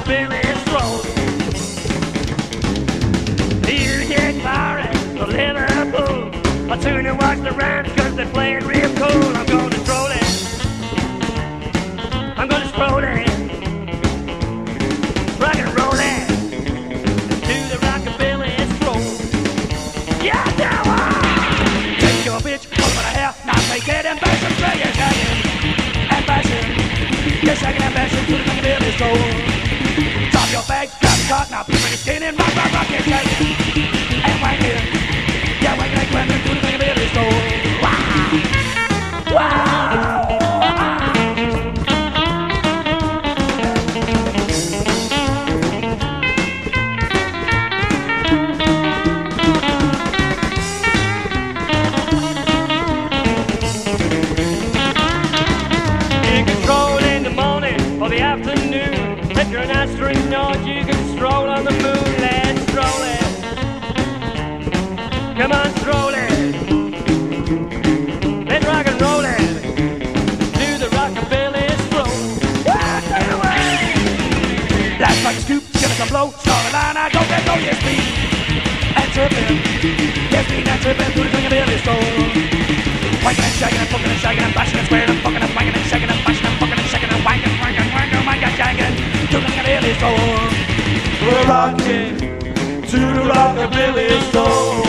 rockabilly stroll. You get firing to Liverpool. I'll tune and watch the Rams cause they're playing real cool. I'm gonna stroll it. I'm gonna stroll it. Rock and roll it. To the rockabilly stroll. Yeah, now take your bitch, over the hair, now take it and bash it, spray it, shagging and bashing. You're shagging and bashing to the rockabilly stroll. Drop your bags, grab the cock, now bring your skin in, rock, rock, rock, and shagging and wanking. Yeah, wanking like women to the rockabilly stroll. Wow! Wow! The afternoon, if you're an astronaut, you can stroll on the moon. Let's stroll it. Come on, stroll it. Let's rock and roll it. Do the rockabilly stroll. Last like a scoop, give us a blow. Start a line, I go, yes, me. And tripping, yes, me, and tripping through the rockabilly stroll. Wanking and shaking and fucking and shaking and bashing and squaring and fucking and wanking and shaking and bashing and fucking and shaking and wanking. We're rocking to the rockabilly soul.